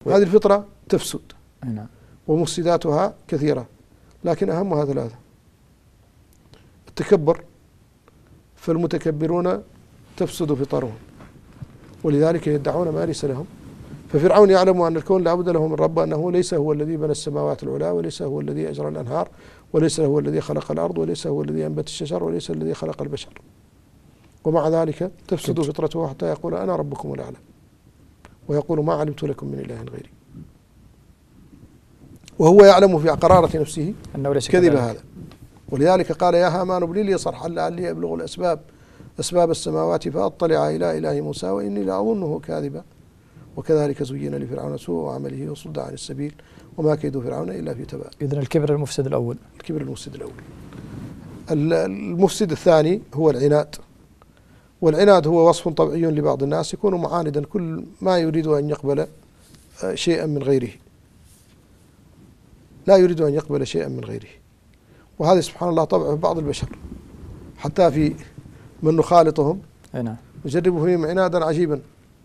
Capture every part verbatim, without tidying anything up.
هذه الفطرة تفسد. نعم. ومفسداتها كثيرة، لكن أهمها ثلاثة: التكبر، فالمتكبرون تفسد فطرهم، ولذلك يدعون ما ليس لهم. ففرعون يعلم أن الكون لا بد له من رب، أنه ليس هو الذي بنى السماوات العلى، وليس هو الذي أجرى الأنهار، وليس هو الذي خلق الأرض، وليس هو الذي أنبت الشجر، وليس الذي خلق البشر. ومع ذلك تفسد فطرته حتى يقول أنا ربكم الأعلى، ويقول ما علمت لكم من إله غيري، وهو يعلم في قرارة نفسه كذب هذا. ولذلك قال يا هامان ابن لي صرحا لعلي أبلغ الأسباب أسباب السماوات فأطلع إلى إله موسى وإني لأظنه كاذبا. وكذلك زين لفرعون سوء عمله وصد عن السبيل وما كيد فرعون إلا في تباب. إذن الكبر المفسد الأول. الكبر المفسد الأول. المفسد الثاني هو العناد، والعناد هو وصف طبيعي لبعض الناس، يكون معاندا كل ما يريد أن يقبل شيئا من غيره، لا يريد أن يقبل شيئا من غيره. وهذا سبحان الله طبع في بعض البشر، حتى في من نخالطهم نجربه فيهم عنادا عجيبا.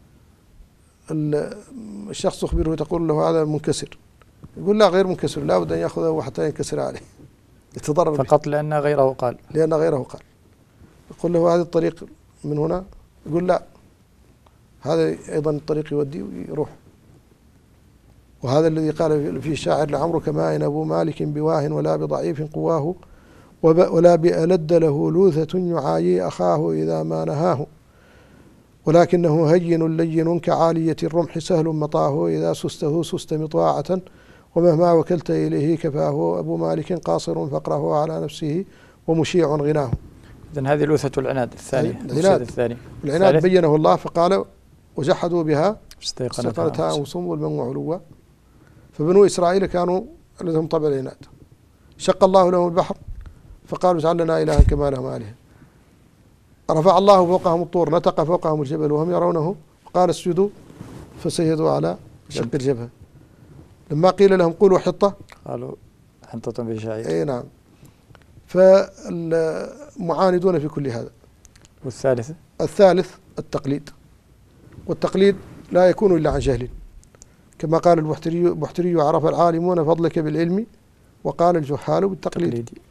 الشخص تخبره تقول له هذا منكسر، يقول لا غير منكسر، لا بد أن يأخذه حتى ينكسر عليه، يتضرر فقط لأن غيره قال لأن غيره قال يقول له هذا الطريق من هنا، يقول لا هذا أيضا الطريق يودي ويروح. وهذا الذي قال فيه الشاعر لعمرك ما إن أبو مالك بواه ولا بضعيف قواه ولا بألد له لوثة يعايي أخاه إذا ما نهاه، ولكنه هين لين كعالية الرمح سهل مطاه إذا سسته سست مطاعة ومهما وكلت إليه كفاه. أبو مالك قاصر فقره على نفسه ومشيع غناه. إذن هذه لوثة العناد الثانية. العناد الثاني العناد بينه الله فقال وجحدوا بها استيقنتها أنفسهم والمن علوا. فبنو إسرائيل كانوا لهم طبع العناد، شق الله لهم البحر فقالوا اجعل لنا إلها كما لهم آلهة. رفع الله فوقهم الطور نطق فوقهم الجبل وهم يرونه وقال اسجدوا فسجدوا على شق الجبهة. لما قيل لهم قولوا حطة قالوا حنطة بشعير. اي نعم. فالمعاندون في كل هذا. والثالث الثالث التقليد، والتقليد لا يكون إلا عن جهل، كما قال البحتري البحتري عرف العالمون فضلك بالعلم وقال الجهال بالتقليد.